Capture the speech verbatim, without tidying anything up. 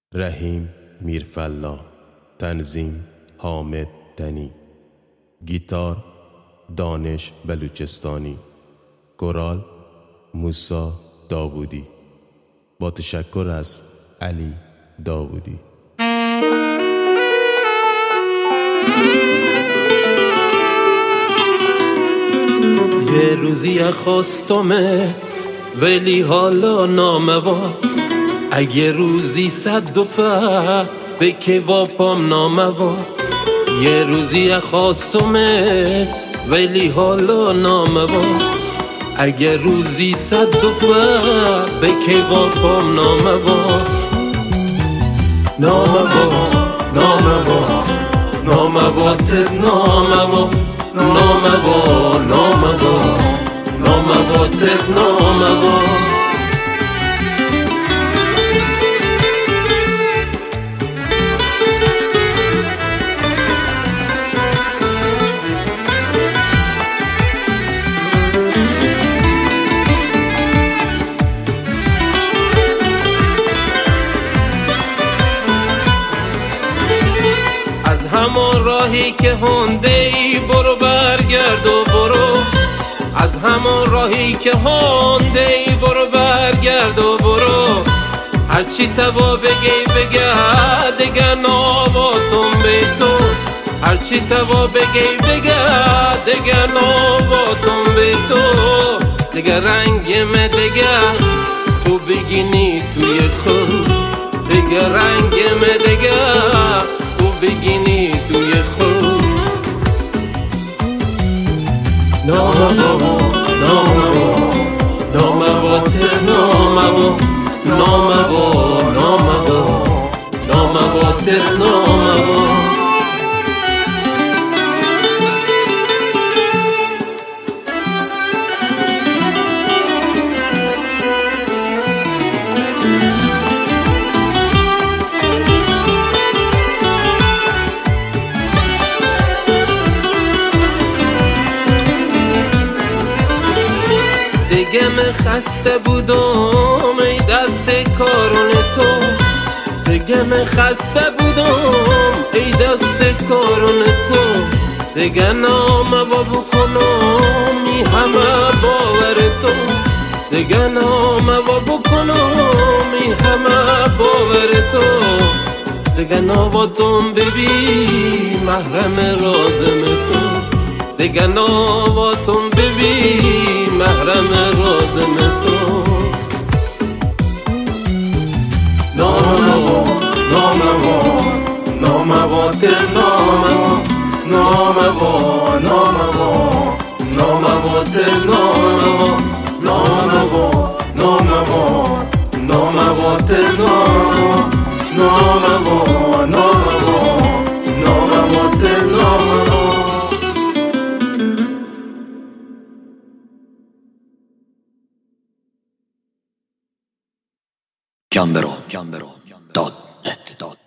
رحیم میرفلا، تنظیم حامد دنی، گیتار دانش بلوچستانی، کورال موسی داوودی، با تشکر از علی داوودی. یه روزی خواستمه ولی حالا ناموا، اگه روزی صد دفعه به که واپام ناموا. یه روزی خواستمه ولی حالا ناموا، اگه روزی صد دفعه به که واپام ناموا. ناموا ناموا ناموا تر ناموا ناموا ناموا ناموا تر ناموا. از همان راهی که هنده ای برو برگرد و برو، از همان راهی که هنده ای برو برگرد و برو. هرچی توا بگی بگه دیگه نواتون به تو، هرچی توا بگی بگه دیگه نواتون به تو. دیگه رنگم دیگه تو بگینی توی خود، دیگه رنگم دیگه بگینی توی خود. ناموا ناموا ناموا تر ناموا ناموا ناموا ناموا تر ناموا. دیگه من خسته بودم ای دست کارون تو، دیگه من خسته بودم ای دست کارون تو. دیگه ناموا بکنم ای همه باور تو، دیگه ناموا بکنم ای همه باور تو. دیگه نواتون ببین محرم رازم تو، دیگه نواتون ببین محرم رازم تو. ناموا ناموا ناموا تر ناموا ناموا ناموا ناموا تر ناموا ناموا ناموا ناموا تر ناموا ناموا ناموا ناموا تر ناموا. Gambero, Gambero, dot net.